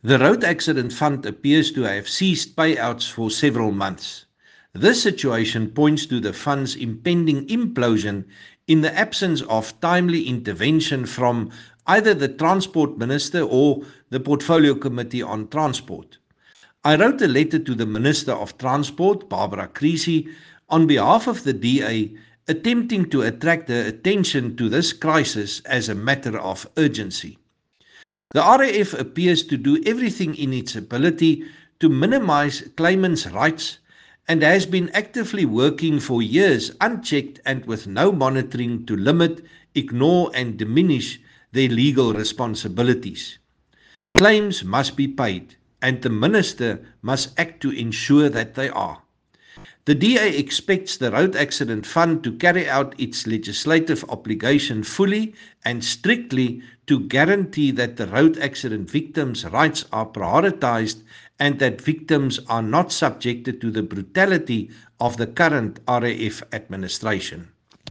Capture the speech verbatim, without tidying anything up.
The Road Accident Fund appears to have ceased payouts for several months. This situation points to the fund's impending implosion in the absence of timely intervention from either the Transport Minister or the Portfolio Committee on Transport. I wrote a letter to the Minister of Transport, Barbara Creecy, on behalf of the D A, attempting to attract her attention to this crisis as a matter of urgency. The R A F appears to do everything in its ability to minimize claimants' rights and has been actively working for years unchecked and with no monitoring to limit, ignore and diminish their legal responsibilities. Claims must be paid and the Minister must act to ensure that they are. The D A expects the Road Accident Fund to carry out its legislative obligation fully and strictly to guarantee that the road accident victims' rights are prioritized and that victims are not subjected to the brutality of the current R A F administration.